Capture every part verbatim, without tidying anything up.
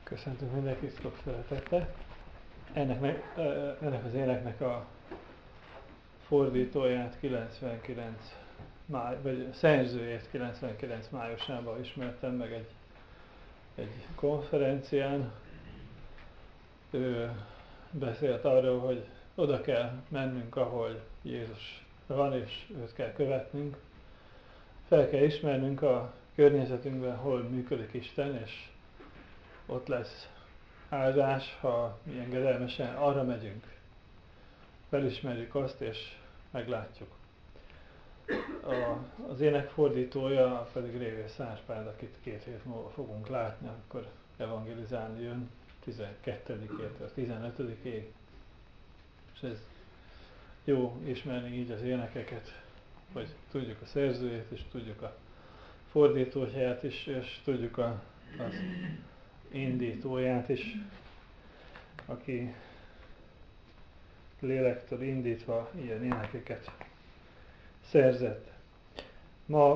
Köszöntünk mindenkit sok szeretettel. Ennek, meg, ennek az éneknek a fordítóját kilencvenkilenc máj, vagy szerzőjét kilencvenkilenc májusában ismertem meg egy, egy konferencián. Ő beszélt arról, hogy oda kell mennünk, ahol Jézus van, és őt kell követnünk. Fel kell ismernünk a környezetünkben, hol működik Isten, és ott lesz áldás, ha mi engedelmesen arra megyünk. Felismerjük azt, és meglátjuk. A, az ének fordítója pedig Révész Árpád, akit két hét múlva fogunk látni, akkor evangelizálni jön tizenkettedikétől tizenötödikéig. És ez jó ismerni így az énekeket, hogy tudjuk a szerzőjét, és tudjuk a fordítóját is, és tudjuk a, az indítóját is, aki lélektől indítva ilyen énekeket szerzett. Ma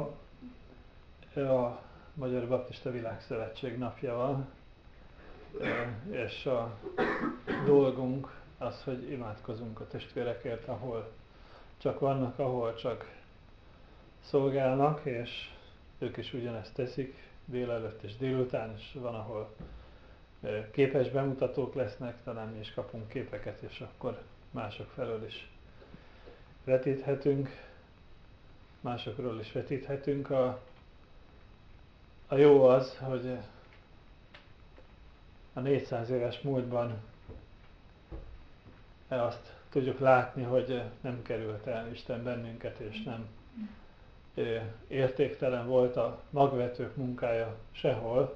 a Magyar Baptista Világszövetség napja van, és a dolgunk az, hogy imádkozunk a testvérekért, ahol csak vannak, ahol csak szolgálnak, és ők is ugyanezt teszik délelőtt és délután, és van, ahol képes bemutatók lesznek, talán mi is kapunk képeket, és akkor mások felől is vetíthetünk, másokról is vetíthetünk. A, a jó az, hogy a négyszáz éves múltban azt tudjuk látni, hogy nem került el Isten bennünket, és nem értéktelen volt a magvetők munkája sehol.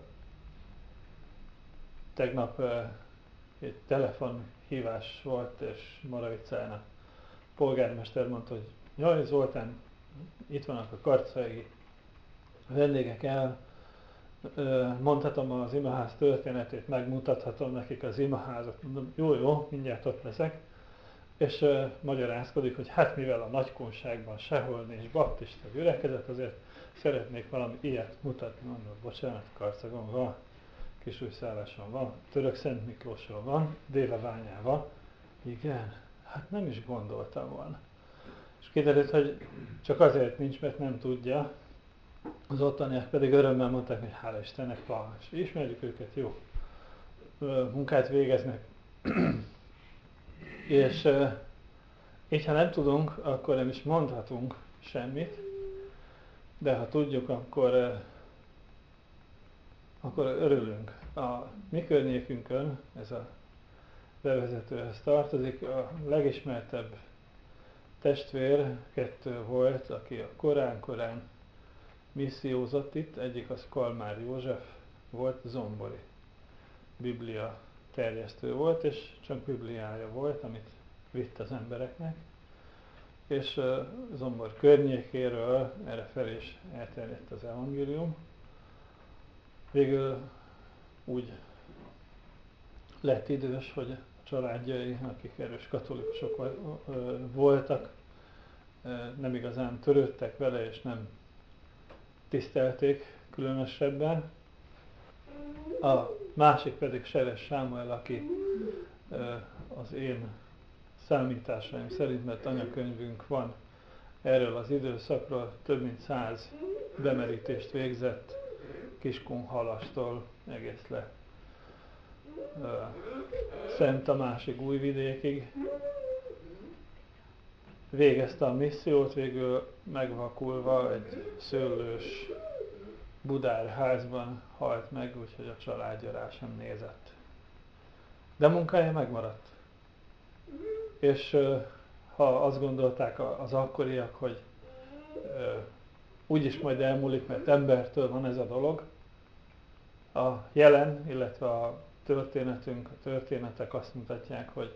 Tegnap egy telefonhívás volt, és Moravicán a polgármester mondta, hogy jaj, Zoltán, itt vannak a karcai vendégek, el mondhatom az imaház történetét, megmutathatom nekik az imaházat. Mondom, jó, jó, mindjárt ott leszek. És uh, magyarázkodik, hogy hát mivel a nagykonságban sehol nincs baptista gyülekezet, azért szeretnék valami ilyet mutatni. Mondom, bocsánat, Karcagon van, Kisújszálláson van, Török Szent Miklóson van, Déveványán van. Igen, hát nem is gondoltam volna. És kiderült, hogy csak azért nincs, mert nem tudja. Az ottaniak pedig örömmel mondták, hogy hála Istennek van, és ismerjük őket, jó munkát végeznek. És uh, így, ha nem tudunk, akkor nem is mondhatunk semmit, de ha tudjuk, akkor, uh, akkor örülünk. A mi környékünkön, ez a bevezetőhez tartozik, a legismertebb testvér kettő volt, aki a korán-korán missziózott itt, egyik az Kalmár József volt, zombori biblia terjesztő volt, és csak bibliája volt, amit vitt az embereknek, és uh, Zombor környékéről errefelé is elterjedt az evangélium. Végül úgy lett idős, hogy a családjai, akik erős katolikusok voltak, nem igazán törődtek vele, és nem tisztelték különösebben. A másik pedig Seres Sámuel, aki az én számításaim szerint, mert anyakönyvünk van erről az időszakról, több mint száz bemerítést végzett Kiskunhalastól egész le uh, Szent Tamásig, Újvidékig. Végezte a missziót, végül megvakulva egy szőlős Budárházban halt meg, úgyhogy a családja rá sem nézett. De munkája megmaradt. És uh, ha azt gondolták az akkoriak, hogy uh, úgyis majd elmúlik, mert embertől van ez a dolog, a jelen, illetve a történetünk, a történetek azt mutatják, hogy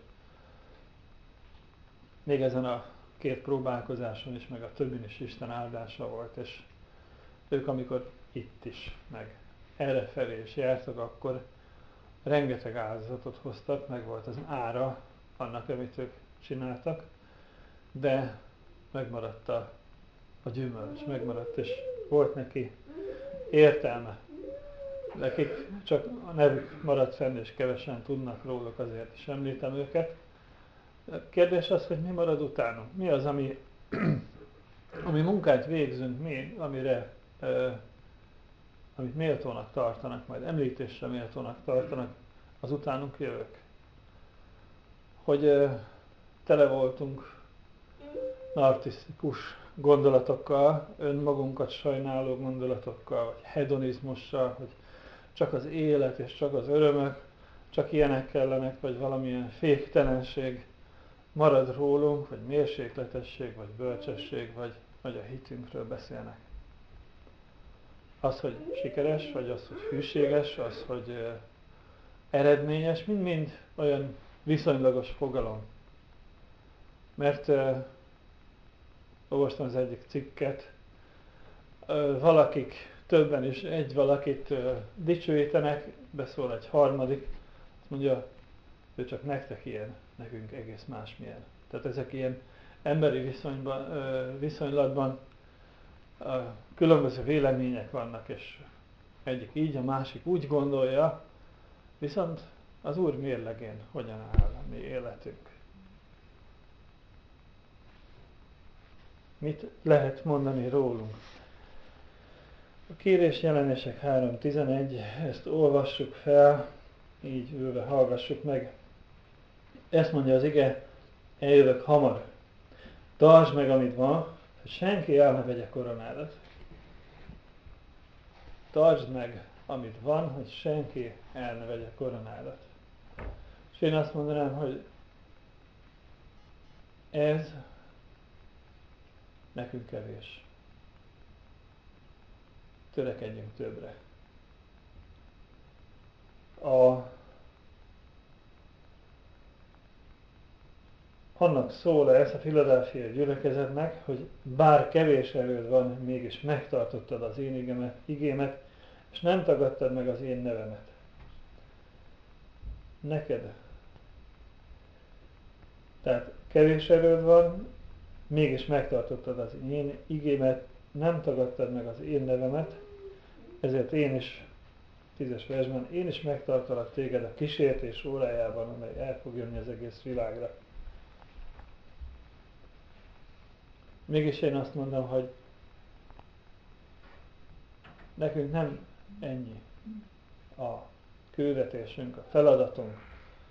még ezen a két próbálkozáson is, meg a többin is Isten áldása volt, és ők amikor itt is, meg errefelé is jártak, akkor rengeteg áldozatot hoztak, meg volt az ára annak, amit ők csináltak, de megmaradt a, a gyümölcs, megmaradt, és volt neki értelme. nekik csak a nevük maradt fenn, és kevesen tudnak róluk, azért is említem őket. A kérdés az, hogy mi marad utánunk. Mi az, ami, ami munkát végzünk mi, amire, uh, amit méltónak tartanak, majd említésre méltónak tartanak az utánunk jövők. Hogy uh, tele voltunk narcisztikus gondolatokkal, önmagunkat sajnáló gondolatokkal, vagy hedonizmussal, hogy csak az élet és csak az örömök, csak ilyenek kellenek, vagy valamilyen féktelenség marad rólunk, vagy mérsékletesség, vagy bölcsesség, vagy, vagy a hitünkről beszélnek. Az, hogy sikeres, vagy az, hogy hűséges, az, hogy uh, eredményes, mind-mind olyan viszonylagos fogalom. Mert uh, olvastam az egyik cikket, uh, valakik többen is egy valakit uh, dicsőítenek, beszól egy harmadik, azt mondja, ő csak nektek ilyen, nekünk egész másmilyen. Tehát ezek ilyen emberi viszonyban, uh, viszonylatban uh, különböző vélemények vannak, és egyik így, a másik úgy gondolja, viszont az Úr mérlegén hogyan áll a mi életünk. Mit lehet mondani rólunk? A kérés jelenések három tizenegy, ezt olvassuk fel, így ülve hallgassuk meg. Ezt mondja az ige, eljövök hamar. Tartsd meg, amit van, hogy senki el ne vegye koronádat. Tartsd meg, amit van, hogy senki el ne vegye koronádat. És én azt mondanám, hogy ez nekünk kevés. Törekedjünk többre. A, annak szól ez a Philadelphia gyülekezetnek, hogy bár kevés erőd van, mégis megtartottad az én igémet, igémet, és nem tagadtad meg az én nevemet. Neked. Tehát kevés erőd van, mégis megtartottad az én igémet, nem tagadtad meg az én nevemet, ezért én is, tízes versben, én is megtartalak téged a kísértés órájában, amely el fog jönni az egész világra. Mégis én azt mondom, hogy nekünk nem ennyi a küldetésünk, a feladatunk,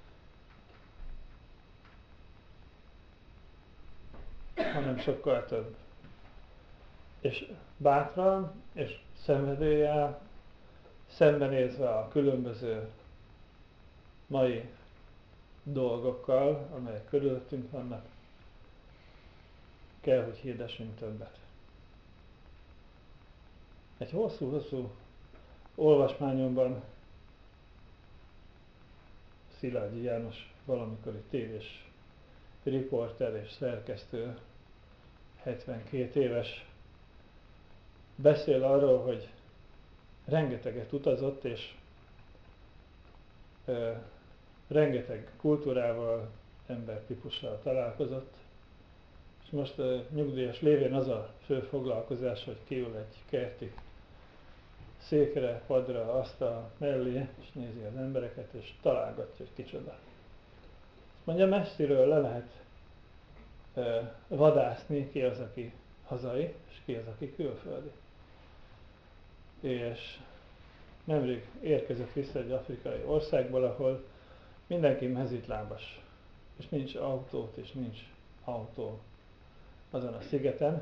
hanem sokkal több. És bátran és szenvedéllyel, szembenézve a különböző mai dolgokkal, amelyek körülöttünk vannak, kell, hogy hirdessünk többet. Egy hosszú-hosszú olvasmányomban Szilágyi János valamikori tévés riporter és szerkesztő, hetvenkét éves, beszél arról, hogy rengeteget utazott, és ö, rengeteg kultúrával, embertípussal találkozott, és most ö, nyugdíjas lévén az a fő foglalkozás, hogy kiül egy kerti székre, padra, asztal mellé, és nézi az embereket, és találgatja, hogy kicsoda. Azt mondja, messziről le lehet ö, vadászni, ki az, aki hazai, és ki az, aki külföldi. És nemrég érkezett vissza egy afrikai országból, ahol mindenki mezítlábas, és nincs autót, és nincs autó azon a szigeten,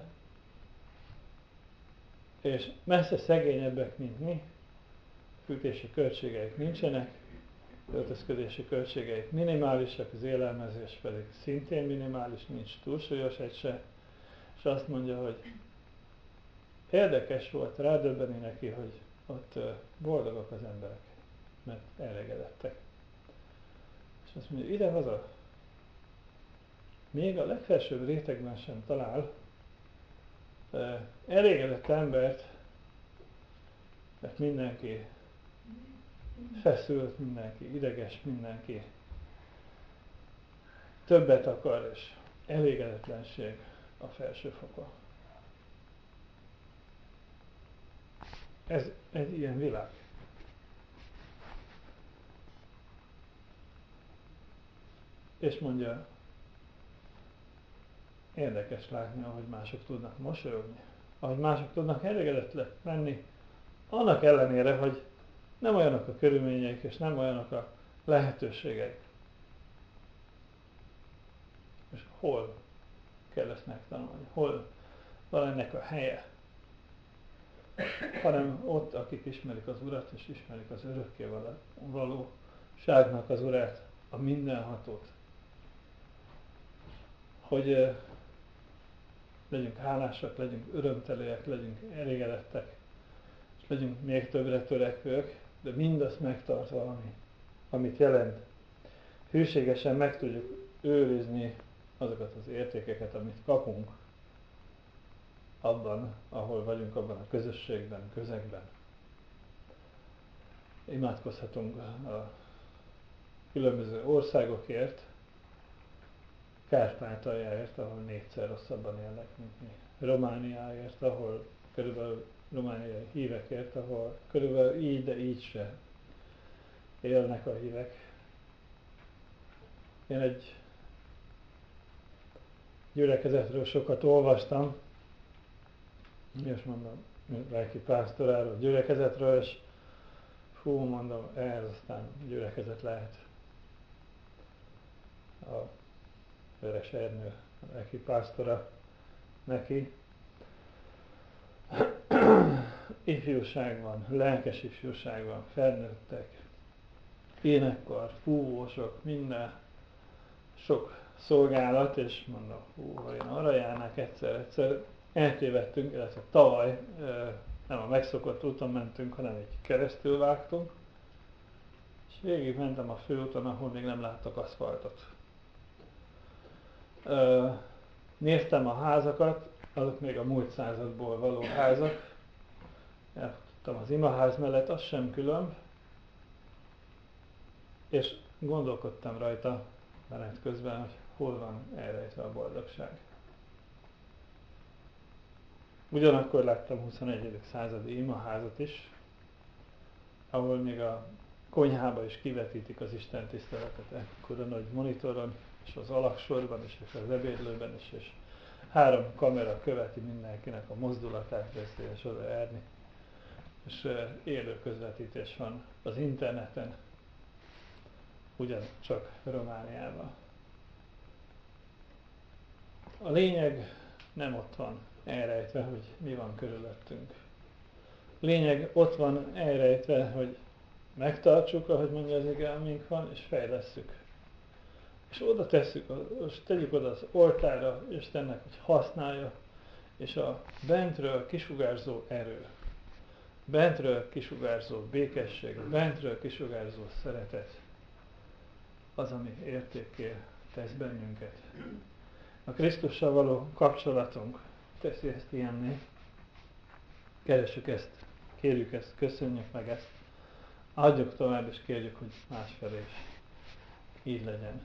és messze szegényebbek, mint mi, fűtési költségeik nincsenek, öltözködési költségeik minimálisak, az élelmezés pedig szintén minimális, nincs túlsúlyos egy se, és azt mondja, hogy érdekes volt rádöbbeni neki, hogy ott boldogok az emberek, mert elégedettek. És azt mondja, ide-haza, még a legfelsőbb rétegben sem talál uh, elégedett embert, mert mindenki feszült, mindenki ideges, mindenki többet akar, és elégedetlenség a felső fokon. Ez egy ilyen világ. és mondja, érdekes látni, ahogy mások tudnak mosolyogni, ahogy mások tudnak elégedettek lenni, annak ellenére, hogy nem olyanok a körülményeik, és nem olyanok a lehetőségeik. És hol kell ezt megtanulni? Hol van ennek a helye? Hanem ott, akik ismerik az Urat, és ismerik az örökké valóságnak az Urát, a mindenhatót. Hogy eh, legyünk hálásak, legyünk örömtelőek, legyünk elégedettek, és legyünk még többre törekvők, de mindazt megtartva, ami, amit jelent. Hűségesen meg tudjuk őrizni azokat az értékeket, amit kapunk abban, ahol vagyunk, abban a közösségben, közegben. Imádkozhatunk a különböző országokért, Kárpátaljáért, ahol négyszer rosszabban élnek, mint mi. Romániáért, ahol körülbelül romániai hívekért, ahol körülbelül így, de így se élnek a hívek. Én egy gyülekezetről sokat olvastam, és mondom, lelki pásztoráról, gyülekezetről, és hú, mondom, ez aztán gyülekezet lehet. A Veres Ernő, a lelki pásztora neki. Ifjúság van, lelkes ifjúság van, felnőttek, énekkar, fúvósok, minden, sok szolgálat, és mondom, hú, ha én arra járnák egyszer-egyszer, eltévedtünk, illetve tavaly nem a megszokott úton mentünk, hanem így keresztül vágtunk, és végig mentem a főúton, ahol még nem láttak aszfaltot. Néztem a házakat, azok még a múlt századból való házak, elfutottam az imaház mellett, az sem különb, és gondolkodtam rajta menet közben, hogy hol van elrejtve a boldogság. Ugyanakkor láttam huszonegyedik századi imaházat is, ahol még a konyhába is kivetítik az Isten tiszteletet, ekkor a nagy monitoron, és az alaksorban is, és az ebédlőben is, és három kamera követi mindenkinek a mozdulatát, veszélyes oda járni. És élő közvetítés van az interneten, ugyancsak Romániában. A lényeg nem ott van elrejtve, hogy mi van körülöttünk. Lényeg ott van elrejtve, hogy megtartsuk, ahogy mondja az ige, amink van, és fejlesszük. És oda tesszük, és tegyük oda az oltárra Istennek, hogy használja, és a bentről kisugárzó erő, bentről kisugárzó békesség, bentről kisugárzó szeretet, az, ami értékké tesz bennünket. A Krisztussal való kapcsolatunk teszi ezt ilyenné. Keressük ezt, kérjük ezt, köszönjük meg ezt, adjuk tovább, és kérjük, hogy másfelé is így legyen.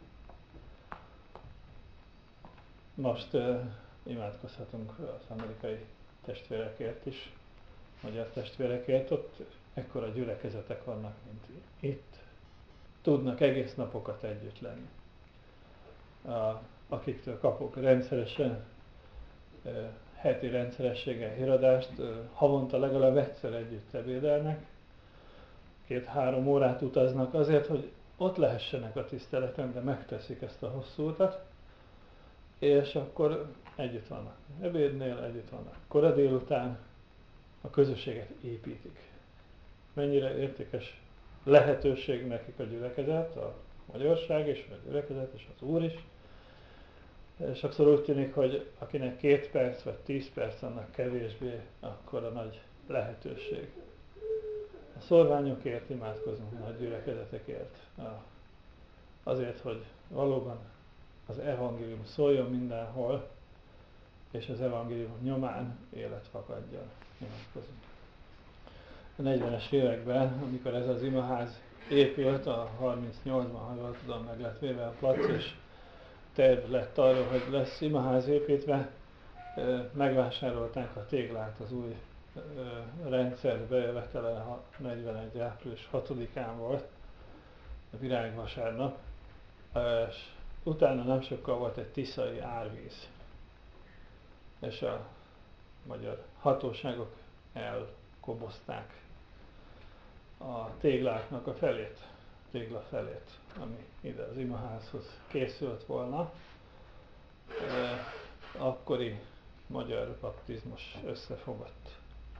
Most uh, imádkozhatunk az amerikai testvérekért is, magyar testvérekért, ott ekkora gyülekezetek vannak, mint itt. Tudnak egész napokat együtt lenni. Uh, akiktől kapok rendszeresen, uh, heti rendszerességgel híradást, uh, havonta legalább egyszer együtt ebédelnek, két-három órát utaznak azért, hogy ott lehessenek a tiszteleten, de megteszik ezt a hosszú utat, és akkor együtt vannak ebédnél, együtt vannak kora délután, a közösséget építik. Mennyire értékes lehetőség nekik a gyülekezet, a magyarság és a gyülekezet és az Úr is. Sokszor úgy tűnik, hogy akinek két perc vagy tíz perc, annak kevésbé, akkor a nagy lehetőség. A szorványokért imádkozunk, a nagy gyülekezetekért. Azért, hogy valóban az evangélium szóljon mindenhol, és az evangélium nyomán élet fakadjon. Imádkozunk. A negyvenes években, amikor ez az imaház épült, a harmincnyolcban, ha jól tudom, meg lett véve a plac, és terv lett arról, hogy lesz imaház építve, megvásárolták a téglát, az új rendszer bejövetele negyvenegy április hatodikán volt, a virágvasárnap, és utána nem sokkal volt egy tiszai árvíz, és a magyar hatóságok elkobozták a tégláknak a felét, tégla felét, ami ide az imaházhoz készült volna. E, akkori magyar baptizmus összefogott,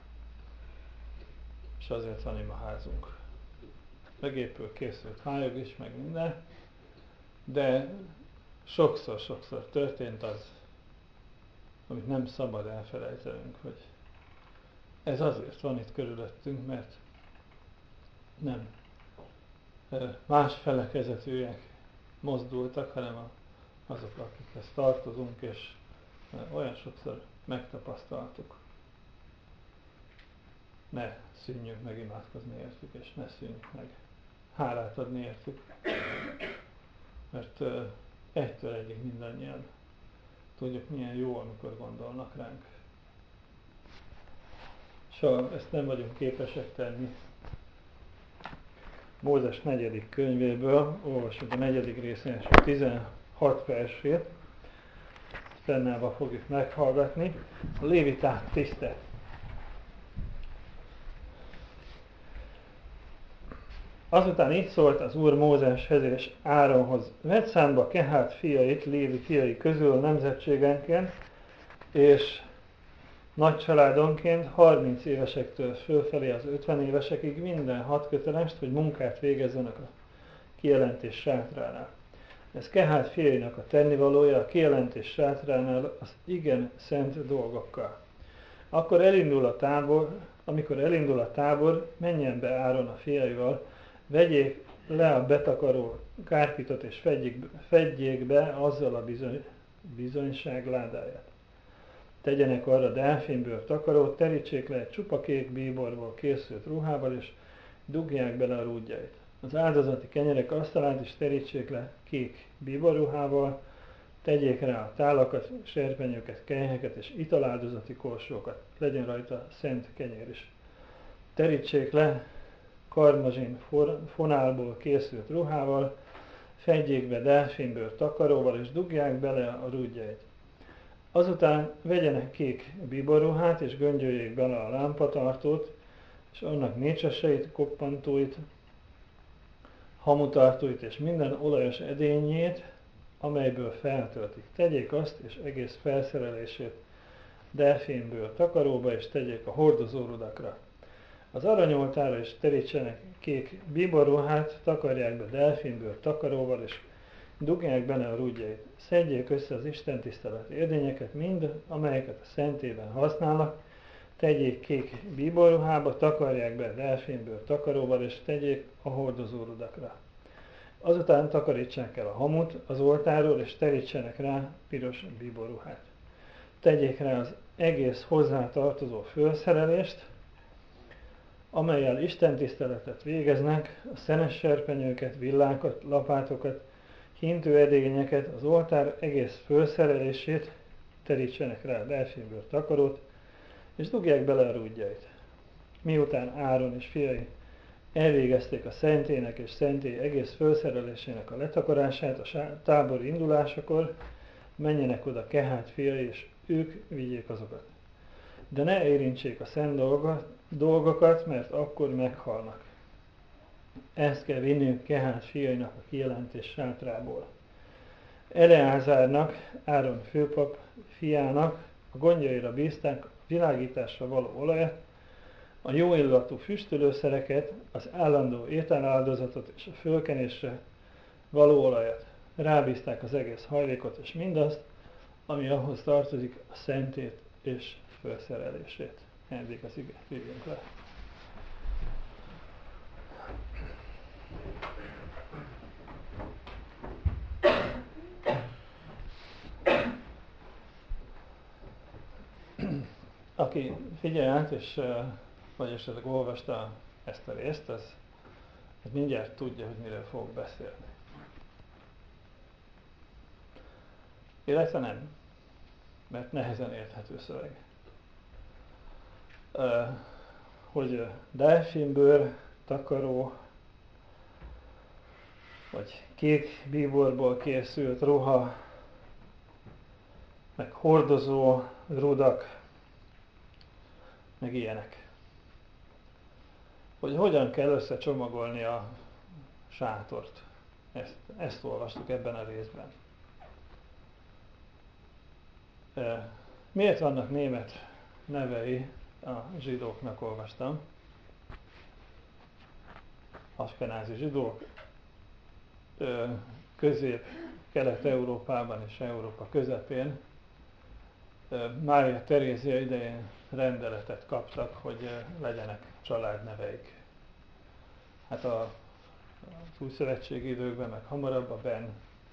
és azért van imaházunk. Megépül, készült májog is, meg minden, de sokszor-sokszor történt az, amit nem szabad elfelejtenünk, hogy ez azért van itt körülöttünk, mert nem más felekezetűek mozdultak, hanem azok, akikhez tartozunk, és olyan sokszor megtapasztaltuk. Ne szűnjünk meg imádkozni értük, és ne szűnjünk meg hálát adni értük, mert egytől egyig mindannyian tudjuk, milyen jó, amikor gondolnak ránk. És ha ezt nem vagyunk képesek tenni, Mózes negyedik könyvéből olvasjuk a negyedik részén a tizenhat versét, fennállva fogjuk meghallgatni. A léviták tiszte. Azután így szólt az Úr Mózeshez és Áronhoz: vedd számba Kehát fiait, Lévi fiai közül nemzetségenként, és nagy családonként harminc évesektől fölfelé az ötven évesekig minden hadkötelest, hogy munkát végezzenek a kijelentés sátránál. Ez Kehát fiainak a tennivalója a kijelentés sátránál az igen szent dolgokkal. Akkor elindul a tábor, amikor elindul a tábor, menjen be Áron a fiaival, vegyék le a betakaró kárpitot és fedjék, fedjék be azzal a bizony, bizonyság ládáját. Tegyenek arra delfinbőr takarót, terítsék le egy csupa kék bíborból készült ruhával, és dugják bele a rúdjait. Az áldozati kenyerek asztalát is terítsék le kék bíborruhával, tegyék rá a tálakat, serpenyőket, kelyheket és italáldozati korsókat, legyen rajta szent kenyér is. Terítsék le karmazsin fonálból készült ruhával, fedjék be delfinbőr takaróval, és dugják bele a rúdjait. Azután vegyenek kék bíborruhát, és göngyöljék bele a lámpatartót, és annak mécseseit, koppantóit, hamutartóit, és minden olajos edényét, amelyből feltöltik. Tegyék azt, és egész felszerelését delfinbőr takaróba, és tegyék a hordozórudakra. Az aranyoltára is terítsenek kék bíborruhát, takarják be delfinbőr takaróval, és dugják bele a rúdjait. Szedjék össze az istentiszteleti edényeket mind, amelyeket a szentében használnak, tegyék kék bíborruhába, takarják be delfinbőr takaróval, és tegyék a hordozórudakra. Azután takarítsák el a hamut az oltáról, és terítsenek rá piros bíborruhát. Tegyék rá az egész hozzá tartozó fölszerelést, amellyel istentiszteletet végeznek, a szenes serpenyőket, villákat, lapátokat, hintő edényeket, az oltár egész fölszerelését, terítsenek rá a delfinbőr takarót, és dugják bele a rúdjait. Miután Áron és fiai elvégezték a szentének és szentély egész fölszerelésének a letakarását a tábor indulásakor, menjenek oda Kehát fiai, és ők vigyék azokat. De ne érintsék a szent dolgokat, mert akkor meghalnak. Ezt kell vinniük Kehát fiainak a kijelentés sátrából. Eleázárnak, Áron főpap fiának a gondjaira bízták a világításra való olajat, a jó illatú füstölőszereket, az állandó ételáldozatot és a fölkenésre való olajat. Rábízták az egész hajlékot és mindazt, ami ahhoz tartozik, a szentét és felszerelését. Eddig az igét írjunk le. Aki figyelt, és vagy esetleg olvasta ezt a részt, az, az mindjárt tudja, hogy miről fogok beszélni. Illetve nem, mert nehezen érthető szöveg. Uh, hogy delfinbőr, takaró, vagy kék bíborból készült ruha, meg hordozó rudak, meg ilyenek. Hogy hogyan kell összecsomagolni a sátort. Ezt, ezt olvastuk ebben a részben. E, miért vannak német nevei a zsidóknak, olvastam? Askenázi zsidók, e, Közép-Kelet-Európában és Európa közepén e, Mária Terézia idején rendeletet kaptak, hogy e, legyenek családneveik. Hát a az újszövetségi időkben, meg hamarabb a Ben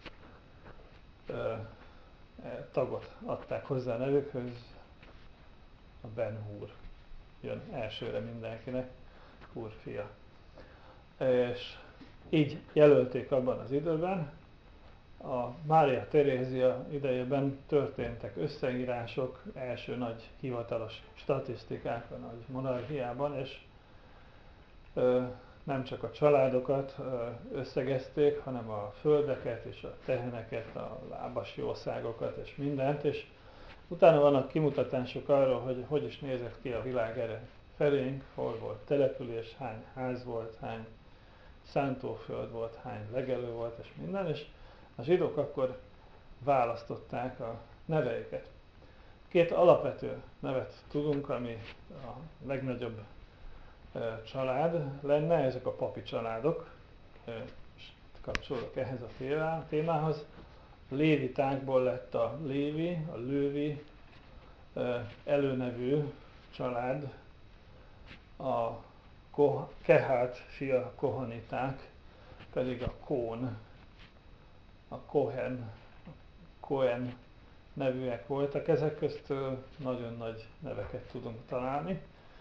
e, tagot adták hozzá a nevükhöz, a Ben Hur jön elsőre mindenkinek, Hur fia. És így jelölték abban az időben. A Mária Terézia idejében történtek összeírások, első nagy hivatalos statisztikák a nagy monarchiában, és ö, nem csak a családokat ö, összegezték, hanem a földeket és a teheneket, a lábas jószágokat és mindent, és utána vannak kimutatások arról, hogy hogy is nézett ki a világ erre felénk, hol volt település, hány ház volt, hány szántóföld volt, hány legelő volt és minden, és a zsidók akkor választották a neveiket. Két alapvető nevet tudunk, ami a legnagyobb e, család lenne, ezek a papi családok, e, és kapcsolok ehhez a témához. Lévitákból lett a Lévi, a Lővi e, előnevű család, a Ko- Kehát fia kohaniták pedig a Kón, a Kohen, a Kohen nevűek voltak, ezek közt nagyon nagy neveket tudunk találni.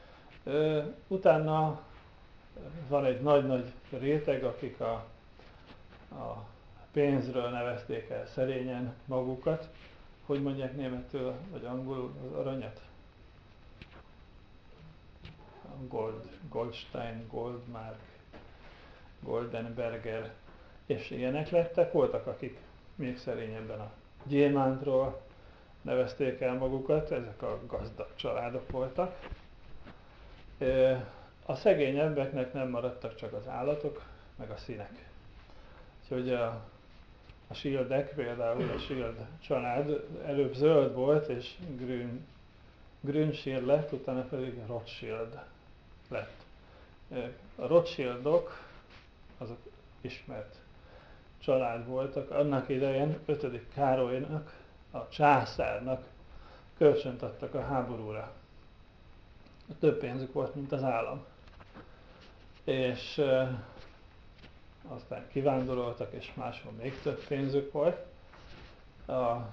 Utána van egy nagy-nagy réteg, akik a, a pénzről nevezték el szerényen magukat. Hogy mondják németül vagy angolul az aranyat? Gold, Goldstein, Goldmark, Goldenberger, és ilyenek lettek. Voltak, akik még szerényebben a gyémántról nevezték el magukat, ezek a gazdag családok voltak. A szegényebbeknek nem maradtak csak az állatok, meg a színek. Úgyhogy a, a Schildek, például a Schild család előbb zöld volt, és grün, Grünschild lett, utána pedig Rothschild lett. A Rothschildok, azok ismert család voltak, annak idején ötödik Károlynak, a császárnak kölcsönt adtak a háborúra. Több pénzük volt, mint az állam. És e, aztán kivándoroltak, és máshol még több pénzük volt. A, a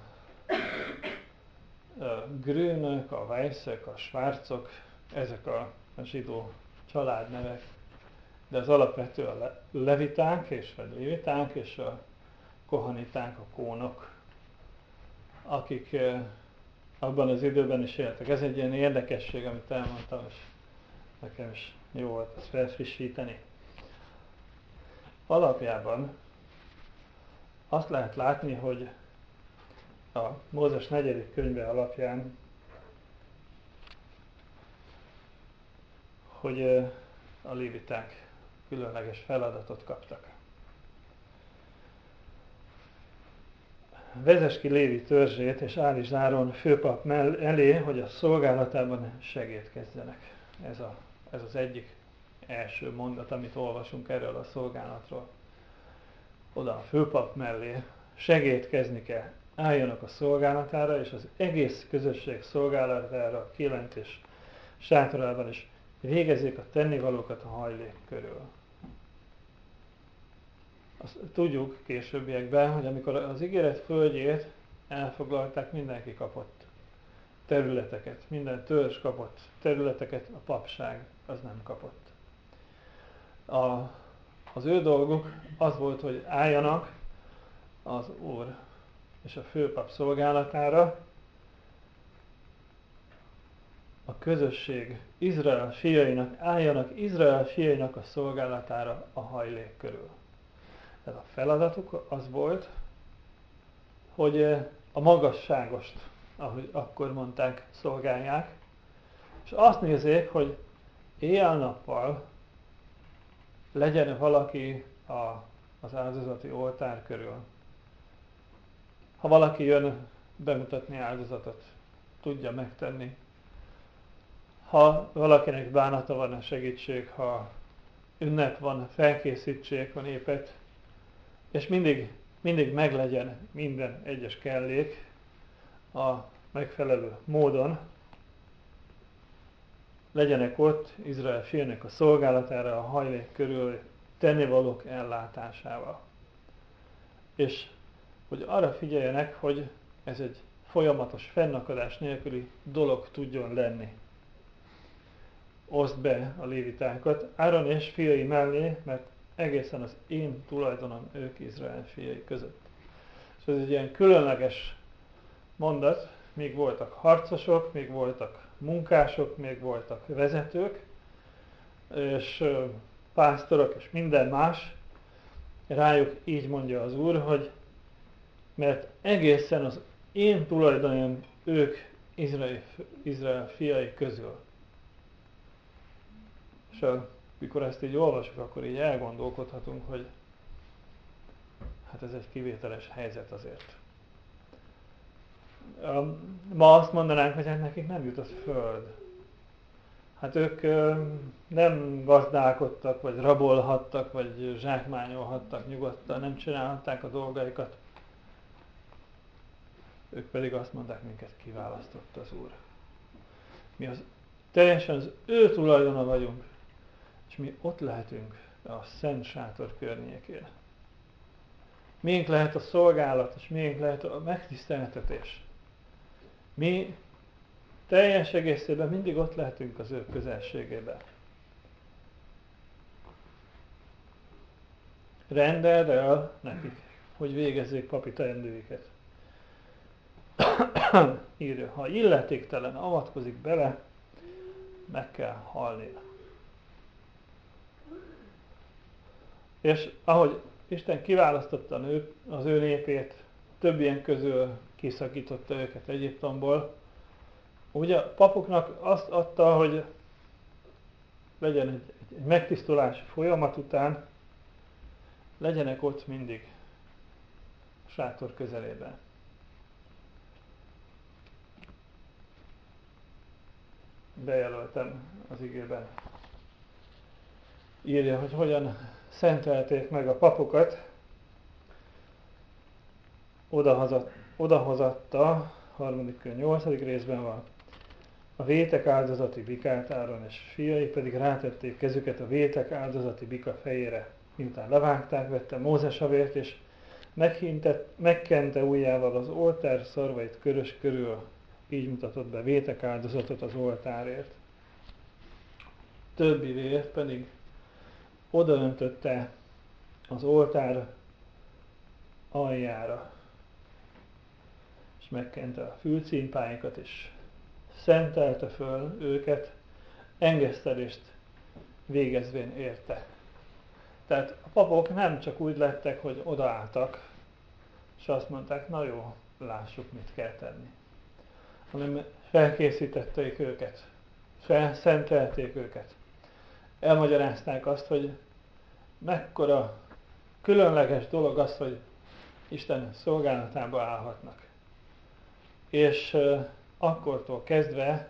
Grünök, a Weissek, a Schwarzok, ezek a zsidó családnevek, de az alapvető a le, leviták és a léviták és a kohaniták, a kónok, akik e, abban az időben is éltek. Ez egy ilyen érdekesség, amit elmondtam, és nekem is jó volt ezt felfrissíteni. Alapjában azt lehet látni, hogy a Mózes negyedik könyve alapján, hogy a léviták különleges feladatot kaptak. Vezess ki Lévi törzsét, és állítsd Áron főpap elé, hogy a szolgálatában segédkezzenek. Ez, a, ez az egyik első mondat, amit olvasunk erről a szolgálatról. Oda a főpap mellé segédkezni kell. Álljanak a szolgálatára, és az egész közösség szolgálatára a kijelentés sátorában is végezzék a tennivalókat a hajlék körül. Azt tudjuk későbbiekben, hogy amikor az ígéret földjét elfoglalták, mindenki kapott területeket, minden törzs kapott területeket, a papság az nem kapott. A, az ő dolguk az volt, hogy álljanak az Úr és a főpap szolgálatára, a közösség Izrael fiainak, álljanak Izrael fiainak a szolgálatára a hajlék körül. Tehát a feladatuk az volt, hogy a magasságost, ahogy akkor mondták, szolgálják, és azt nézzék, hogy éjjel-nappal legyen valaki a, az áldozati oltár körül. Ha valaki jön bemutatni áldozatot, tudja megtenni. Ha valakinek bánata van, a segítség, ha ünnep van, felkészítsék a népet, és mindig, mindig meglegyen minden egyes kellék a megfelelő módon, legyenek ott Izrael fiának a szolgálatára, a hajlék körül tennivalók ellátásával. És hogy arra figyeljenek, hogy ez egy folyamatos, fennakadás nélküli dolog tudjon lenni. Oszd be a lévitákat Áron és fiai mellé, mert egészen az én tulajdonom ők Izrael fiai között. És ez egy ilyen különleges mondat, még voltak harcosok, még voltak munkások, még voltak vezetők, és pásztorok, és minden más. Rájuk így mondja az Úr, hogy mert egészen az én tulajdonom ők Izrael, Izrael fiai közül. És amikor ezt így olvasjuk, akkor így elgondolkodhatunk, hogy hát ez egy kivételes helyzet azért. Ma azt mondanánk, hogy hát nekik nem jut az föld. Hát ők nem gazdálkodtak, vagy rabolhattak, vagy zsákmányolhattak nyugodtan, nem csinálhatták a dolgaikat. Ők pedig azt mondták, minket kiválasztott az Úr. Mi az, teljesen az ő tulajdona vagyunk, és mi ott lehetünk a Szent Sátor környékén. Miénk lehet a szolgálat, és miénk lehet a megtiszteltetés. Mi teljes egészében mindig ott lehetünk az ő közelségében. Rendeld el nekik, hogy végezzék papi teendőiket. Írja, ha illetéktelen avatkozik bele, meg kell halnia. És ahogy Isten kiválasztotta az ő népét, több ilyen közül kiszakította őket Egyiptomból, ugye a papoknak azt adta, hogy legyen egy, egy megtisztulási folyamat után, legyenek ott mindig a sátor közelében. Bejelöltem az igében. Írja, hogy hogyan szentelték meg a papokat, odahozatta, harmadik könyv nyolcadik részben van, a vétek áldozati bikát Áron és fiai pedig rátették kezüket a vétek áldozati bika fejére. Miután levágták, vette Mózes a vért, és megkente ujjával az oltár szarvait körös körül, így mutatott be vétek áldozatot az oltárért. Többi vért pedig odaöntötte az oltár aljára, és megkente a fülcímpáikat, és szentelte föl őket, engesztelést végezvén érte. Tehát a papok nem csak úgy lettek, hogy odaálltak, és azt mondták, na jó, lássuk, mit kell tenni. Hanem felkészítették őket, felszentelték őket. Elmagyarázták azt, hogy mekkora különleges dolog az, hogy Isten szolgálatába állhatnak. És uh, akkortól kezdve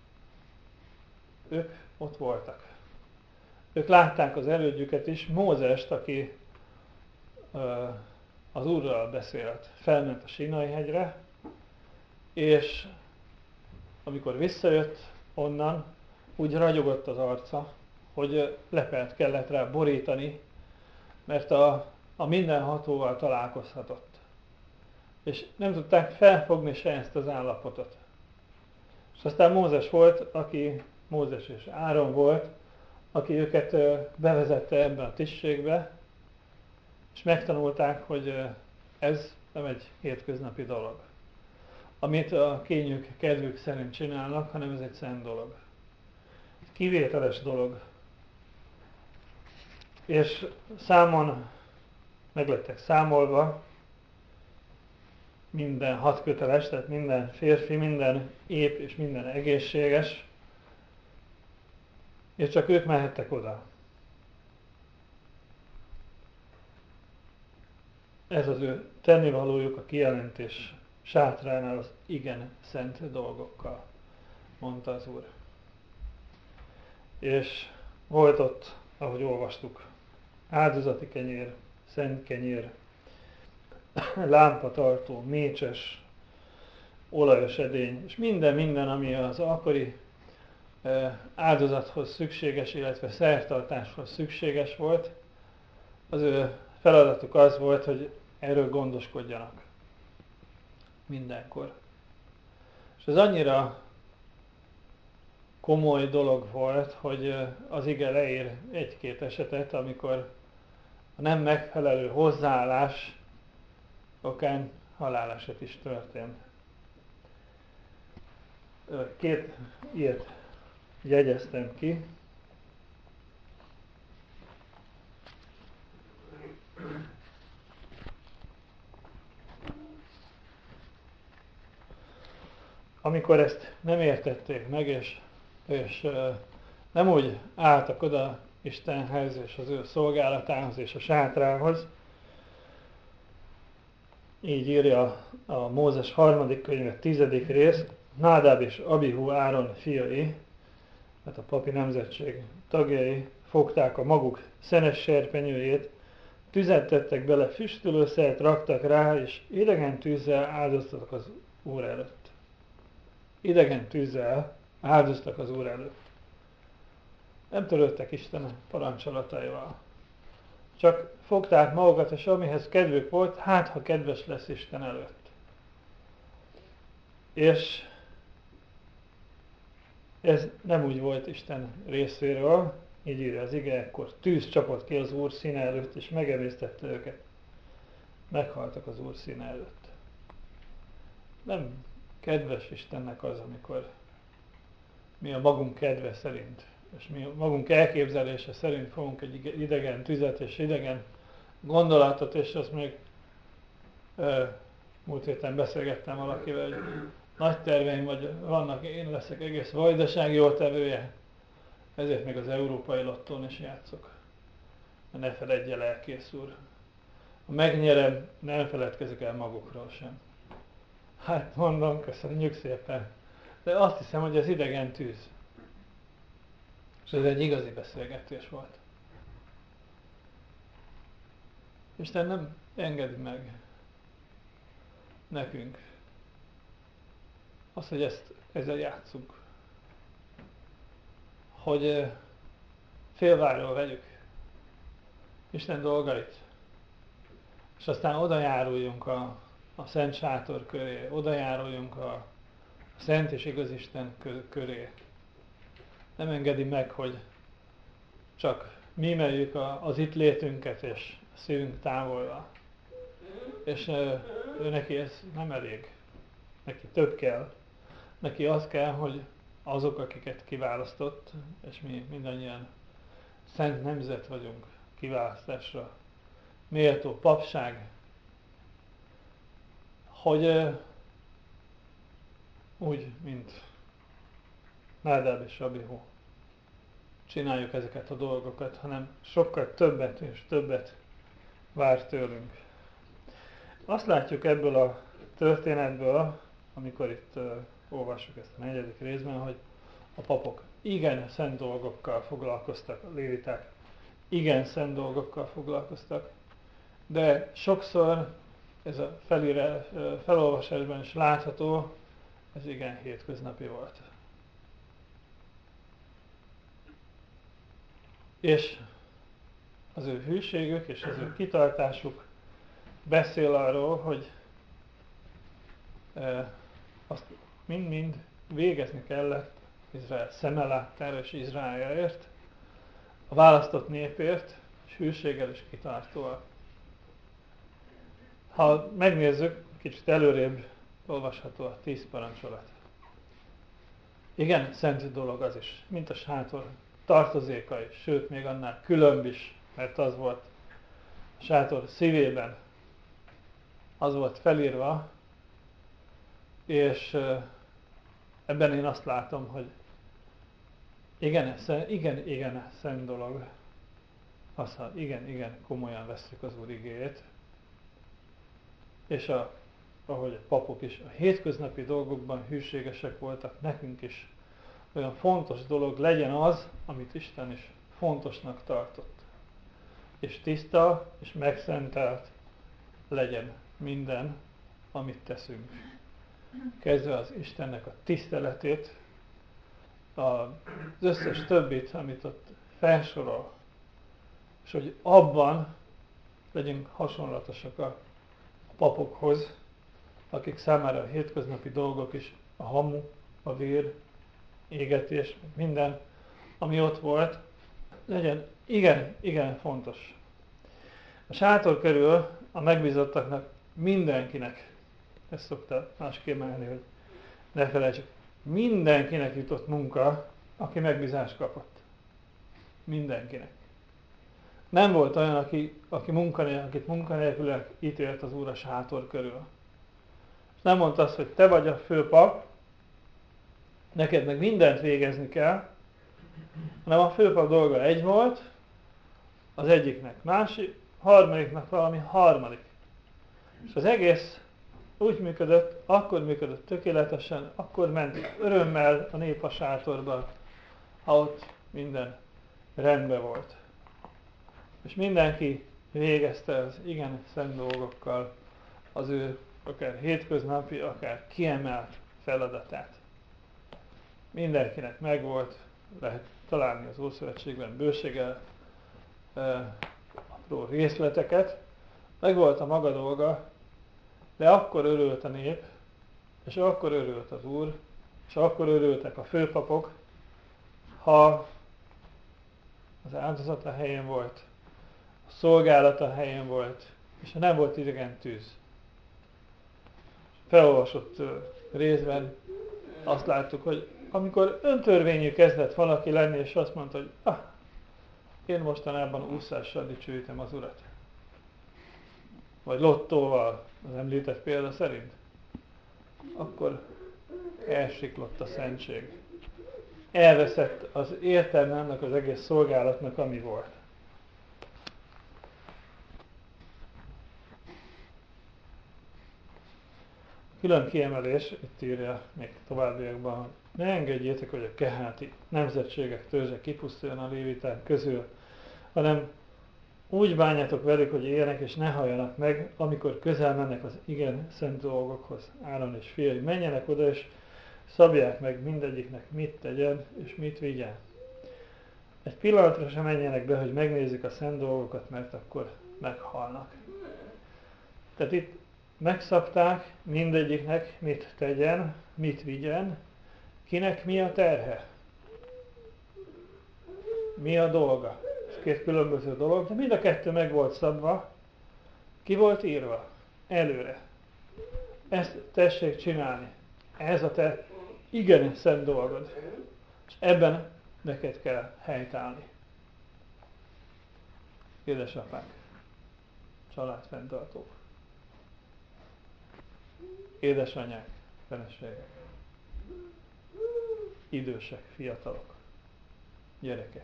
ők ott voltak. Ők látták az elődjüket is, Mózest, aki uh, az Úrral beszélt, felment a Sínai hegyre, és amikor visszajött onnan, úgy ragyogott az arca, hogy lepelt kellett rá borítani, mert a, a mindenhatóval találkozhatott. És nem tudták felfogni se ezt az állapotot. És aztán Mózes volt, aki, Mózes és Áron volt, aki őket bevezette ebbe a tisztségbe, és megtanulták, hogy ez nem egy hétköznapi dolog, amit a kényük, kedvük szerint csinálnak, hanem ez egy szent dolog. Kivételes dolog. És számon meg lettek számolva, minden hat köteles, tehát minden férfi, minden ép és minden egészséges, és csak ők mehettek oda. Ez az ő tennivalójuk a kijelentés sátránál az igen szent dolgokkal, mondta az Úr. És volt ott, ahogy olvastuk, áldozati kenyér, szent kenyér, lámpatartó, mécses, olajos edény, és minden, minden, ami az akkori áldozathoz szükséges, illetve szertartáshoz szükséges volt, az ő feladatuk az volt, hogy erről gondoskodjanak mindenkor. És ez annyira komoly dolog volt, hogy az ige leír egy-két esetet, amikor a nem megfelelő hozzáállás okán haláleset is történt. Két ilyet jegyeztem ki. Amikor ezt nem értették meg, és, és uh, nem úgy álltak oda Istenhez, és az ő szolgálatához, és a sátrához, így írja a Mózes harmadik könyve tizedik rész, Nádáb és Abihu Áron fiai, tehát a papi nemzetség tagjai fogták a maguk szenes serpenyőjét, tüzet tettek bele, füstölőszert raktak rá, és idegen tűzzel áldoztak az Úr előtt. Idegen tűzzel áldoztak az Úr előtt. Nem törődtek Isten parancsolataival. Csak fogták magukat, és amihez kedvük volt, hát ha kedves lesz Isten előtt. És ez nem úgy volt Isten részéről, így írja az ige, ekkor tűz csapott ki az Úr színe előtt, és megemésztette őket. Meghaltak az Úr színe előtt. Nem kedves Istennek az, amikor mi a magunk kedve szerint, és mi a magunk elképzelése szerint fogunk egy idegen tüzet és idegen gondolatot, és azt még ö, múlt héten beszélgettem valakivel, hogy nagy terveim vagy vannak, én leszek egész vajdaság jótevője, ezért még az európai lottón is játszok. Ne feledje el, lelkész úr. Ha megnyerem, nem feledkezik el magukról sem. Hát mondom, köszönjük szépen. De azt hiszem, hogy ez idegen tűz. És ez egy igazi beszélgetés volt. Isten nem engedi meg nekünk azt, hogy ezt, ezzel játszunk. Hogy félváról vegyük Isten dolgait, és aztán oda járuljunk a, a Szent Sátor köré, oda járuljunk a, a Szent és igaz Isten köré. Nem engedi meg, hogy csak mímeljük a, az itt létünket, és a szívünk távolra. És ő neki ez nem elég. Neki több kell. Neki az kell, hogy azok, akiket kiválasztott, és mi mindannyian szent nemzet vagyunk kiválasztásra, méltó papság, hogy úgy, mint Nádáb és Abihu, csináljuk ezeket a dolgokat, hanem sokkal többet és többet vár tőlünk. Azt látjuk ebből a történetből, amikor itt uh, olvassuk ezt a negyedik részben, hogy a papok igen szent dolgokkal foglalkoztak, a léviták igen szent dolgokkal foglalkoztak, de sokszor ez a felire, felolvasásban is látható, ez igen hétköznapi volt. És az ő hűségük és az ő kitartásuk beszél arról, hogy e, azt mind-mind végezni kellett Izrael szeme láttára és Izraelért, a választott népért, és hűséggel és kitartóan. Ha megnézzük, kicsit előrébb olvasható a tíz parancsolat. Igen, szent dolog az is, mint a sátor tartozéka is, sőt, még annál különb is, mert az volt a sátor szívében az volt felírva, és ebben én azt látom, hogy igen, igen, igen, szent dolog, az, ha igen, igen, komolyan vesszük az Úr igéjét, és a, ahogy a papok is a hétköznapi dolgokban hűségesek voltak, nekünk is olyan fontos dolog legyen az, amit Isten is fontosnak tartott. És tiszta és megszentelt legyen minden, amit teszünk. Kezdve az Istennek a tiszteletét, az összes többit, amit ott felsorol, és hogy abban legyünk hasonlatosak a papokhoz, akik számára a hétköznapi dolgok is, a hamu, a vér, égetés, minden, ami ott volt, legyen igen, igen fontos. A sátor körül a megbízottaknak mindenkinek, ezt szokta más kiemelni, hogy ne felejtsük, mindenkinek jutott munka, aki megbízást kapott. Mindenkinek. Nem volt olyan, aki, aki munkanélkül, akit munkanélkülnek ítélt az Úr a sátor körül. És nem mondta azt, hogy te vagy a főpap, neked meg mindent végezni kell, hanem a főpap dolga egy volt, az egyiknek másik, harmadiknak valami harmadik. És az egész úgy működött, akkor működött tökéletesen, akkor ment örömmel a nép a sátorba, ha ott minden rendben volt. És mindenki végezte az igen szent dolgokkal az ő akár hétköznapi, akár kiemelt feladatát. Mindenkinek megvolt, lehet találni az Ószövetségben bőséggel e, apró részleteket, megvolt a maga dolga, de akkor örült a nép, és akkor örült az Úr, és akkor örültek a főpapok, ha az áldozat a helyén volt, a szolgálat a helyén volt, és ha nem volt idegen tűz. Felolvasott részben azt láttuk, hogy amikor öntörvényű kezdett valaki lenni, és azt mondta, hogy ah, én mostanában úszással dicsőítem az Urat. Vagy lottóval, az említett példa szerint, akkor elsiklott a szentség. Elveszett az értelme annak az egész szolgálatnak, ami volt. Külön kiemelés, itt írja még továbbiakban, hogy ne engedjétek, hogy a keháti nemzetségek törzse kipusztuljon a léviták közül, hanem úgy bánjatok velük, hogy éljenek és ne halljanak meg, amikor közel mennek az igen szent dolgokhoz. Áron és fiai, menjenek oda, és szabják meg mindegyiknek, mit tegyen és mit vigyen. Egy pillanatra sem menjenek be, hogy megnézzük a szent dolgokat, mert akkor meghalnak. Tehát itt megszabták mindegyiknek, mit tegyen, mit vigyen, kinek mi a terhe, mi a dolga. Ez két különböző dolog, de mind a kettő meg volt szabva, ki volt írva előre. Ezt tessék csinálni. Ez a te igen szent dolgod. És ebben neked kell helytállni. Édesapák, családfenntartók, édesanyák, feleségek, idősek, fiatalok, gyerekek.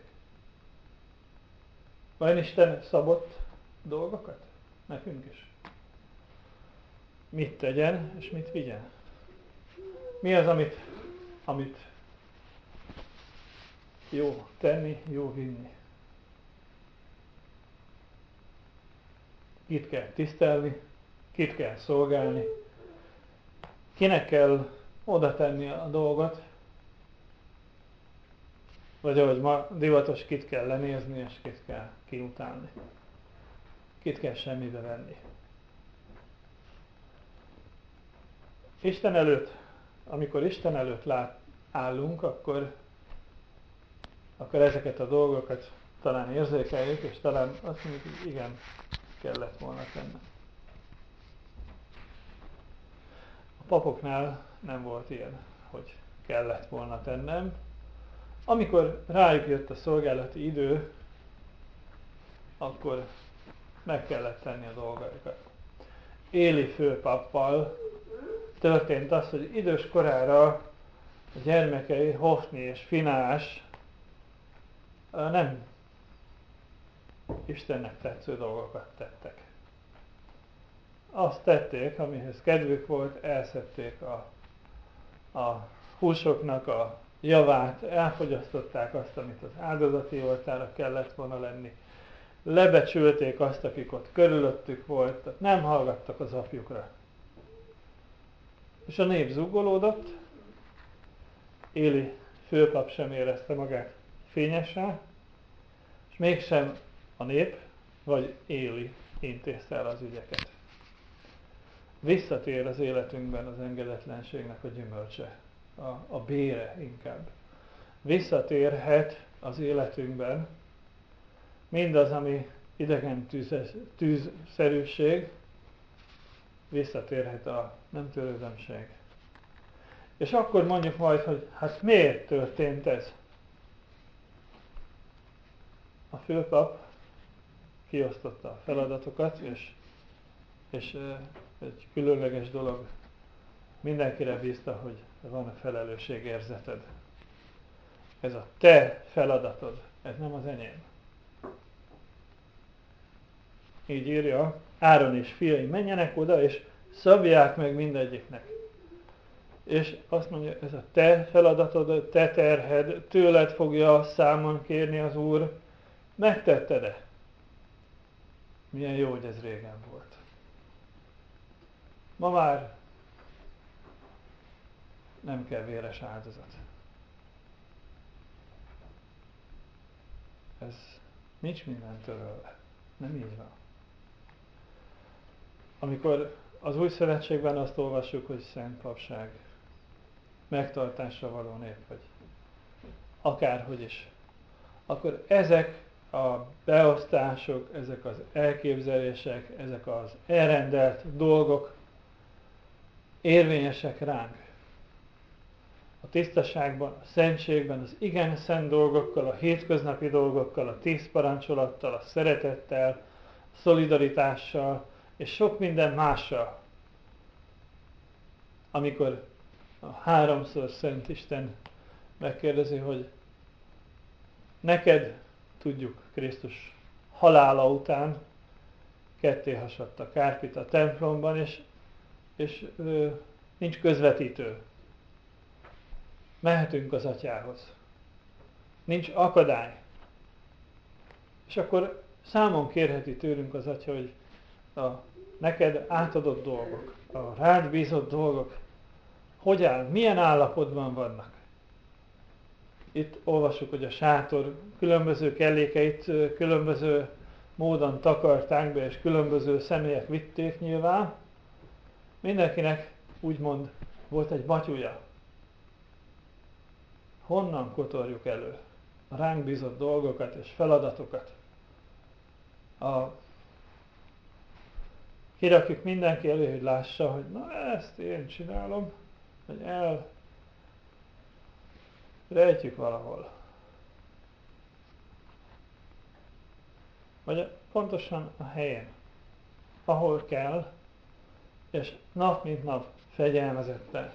Vajon Isten szabott dolgokat? Nekünk is. Mit tegyen és mit vigyen? Mi az, amit, amit jó tenni, jó vinni? Kit kell tisztelni, kit kell szolgálni, kinek kell oda tenni a dolgot, vagy ahogy ma divatos, kit kell lenézni, és kit kell kiutálni. Kit kell semmibe venni. Isten előtt, amikor Isten előtt lát, állunk, akkor, akkor ezeket a dolgokat talán érzékeljük, és talán azt mondjuk, hogy igen, kellett volna tenni. A papoknál nem volt ilyen, hogy kellett volna tennem. Amikor rájuk jött a szolgálati idő, akkor meg kellett tenni a dolgaikat. Éli főpappal történt az, hogy idős korára a gyermekei, Hofni és Finás nem Istennek tetsző dolgokat tettek. Azt tették, amihez kedvük volt, elszedték a, a húsoknak a javát, elfogyasztották azt, amit az áldozati oltára kellett volna lenni, lebecsülték azt, akik ott körülöttük volt, tehát nem hallgattak az apjukra. És a nép zúgolódott, Éli főpap sem érezte magát fényesen, és mégsem a nép, vagy Éli intézte el az ügyeket. Visszatér az életünkben az engedetlenségnek a gyümölcse, a, a bére inkább. Visszatérhet az életünkben mindaz, ami idegen tűzes, tűzszerűség, visszatérhet a nem törődömség. És akkor mondjuk majd, hogy hát miért történt ez? A főpap kiosztotta a feladatokat, és, és egy különleges dolog, mindenkire bízta, hogy van a felelősségérzeted. Ez a te feladatod, ez nem az enyém. Így írja, Áron és fiai menjenek oda, és szabják meg mindegyiknek. És azt mondja, ez a te feladatod, a te terhed, tőled fogja számon kérni az Úr, megtetted-e? Milyen jó, hogy ez régen volt. Ma már nem kell véres áldozat. Ez nincs minden törölve. Nem így van. Amikor az Új Szövetségben azt olvassuk, hogy szent papság, megtartásra való nép, vagy akárhogy is, akkor ezek a beosztások, ezek az elképzelések, ezek az elrendelt dolgok érvényesek ránk. A tisztaságban, a szentségben, az igen szent dolgokkal, a hétköznapi dolgokkal, a tíz parancsolattal, a szeretettel, a szolidaritással, és sok minden mással. Amikor a háromszor szent Isten megkérdezi, hogy neked, tudjuk, Krisztus halála után ketté hasadt a kárpit a templomban, és, és ö, nincs közvetítő. Mehetünk az atyához. Nincs akadály. És akkor számon kérheti tőlünk az atya, hogy a neked átadott dolgok, a rád bízott dolgok, hogy áll, milyen állapotban vannak. Itt olvassuk, hogy a sátor különböző kellékeit különböző módon takarták be, és különböző személyek vitték nyilván. Mindenkinek úgymond volt egy batyúja. Honnan kotorjuk elő a ránk bízott dolgokat és feladatokat? A Kirakjuk mindenki elő, hogy lássa, hogy na ezt én csinálom, hogy el rejtjük valahol. Vagy pontosan a helyen, ahol kell, és nap mint nap fegyelmezetten,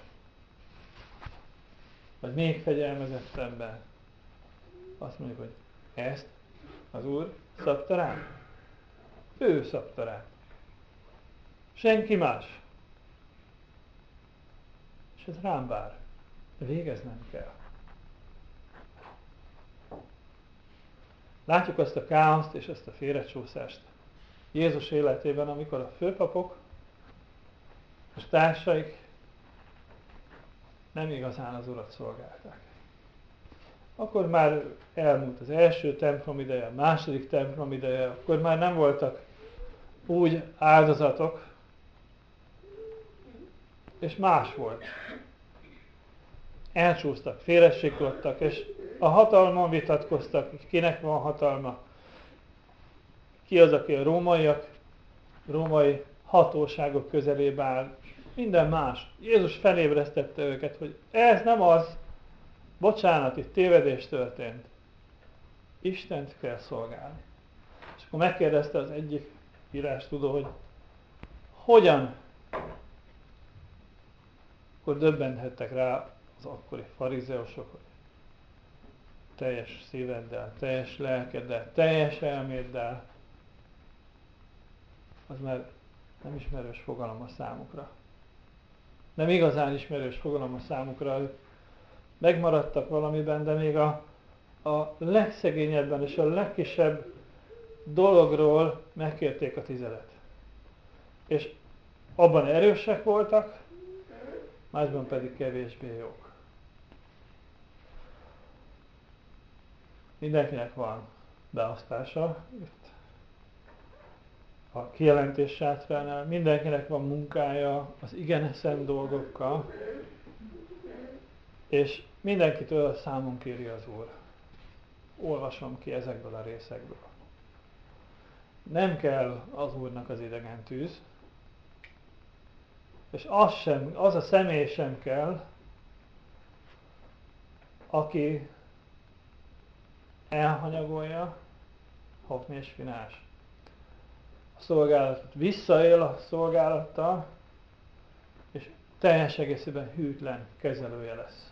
vagy még fegyelmezettebben azt mondjuk, hogy ezt az Úr szabta rám. Ő szabta rám. Senki más. És ez rám vár. Végeznem kell. Látjuk azt a káoszt és ezt a félrecsúszást Jézus életében, amikor a főpapok és társaik nem igazán az Urat szolgálták. Akkor már elmúlt az első templom ideje, a második templom ideje, akkor már nem voltak úgy áldozatok, és más volt. Elcsúsztak, félresiklottak, és a hatalmon vitatkoztak, hogy kinek van hatalma. Ki az, aki a rómaiak, római hatóságok közelébe áll. Minden más. Jézus felébresztette őket, hogy ez nem az, bocsánat, itt tévedés történt. Istent kell szolgálni. És akkor megkérdezte az egyik írás tudó, hogy hogyan, akkor döbbenhettek rá az akkori farizeusok, hogy teljes szíveddel, teljes lelkeddel, teljes elméddel, az már nem ismerős fogalom a számukra. Nem igazán ismerős fogalom a számukra, ők megmaradtak valamiben, de még a, a legszegényebben és a legkisebb dologról megkérték a tizedet. És abban erősek voltak, másban pedig kevésbé jók. Mindenkinek van beosztása itt a kijelentés sátránál, mindenkinek van munkája az igen szent dolgokkal, és mindenkitől számon kéri az Úr. Olvasom ki ezekből a részekből. Nem kell az Úrnak az idegen tűz, és az, sem, az a személy sem kell, aki elhanyagolja, Hofni és Finás a szolgálatot, visszaél a szolgálattal, és teljes egészében hűtlen kezelője lesz.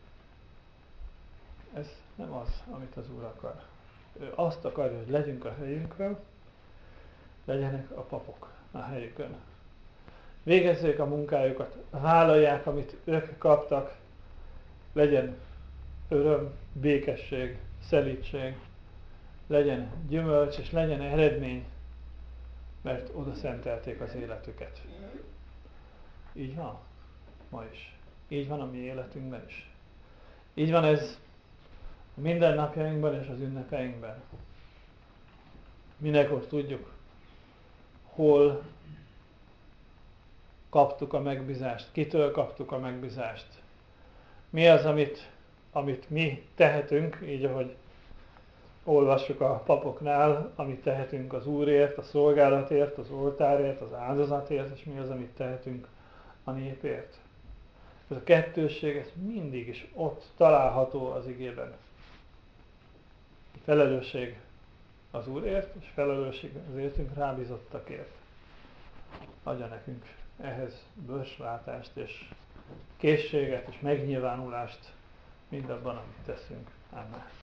Ez nem az, amit az Úr akar. Ő azt akarja, hogy legyünk a helyünkön, legyenek a papok a helyükön. Végezzék a munkájukat, vállalják, amit ők kaptak, legyen öröm, békesség, szelídség, legyen gyümölcs és legyen eredmény, mert oda szentelték az életüket. Így van ma is. Így van a mi életünkben is. Így van ez a mindennapjainkban és az ünnepeinkben. Mindenkor tudjuk, hol kaptuk a megbízást, kitől kaptuk a megbízást. Mi az, amit, amit mi tehetünk, így ahogy olvassuk a papoknál, amit tehetünk az Úrért, a szolgálatért, az oltárért, az áldozatért, és mi az, amit tehetünk a népért. Ez a kettősség, ez mindig is ott található az igében. Felelősség az Úrért, és felelősség az értünk rábízottakért. Adja nekünk ehhez bölcslátást és készséget és megnyilvánulást mindabban, amit teszünk. Amen.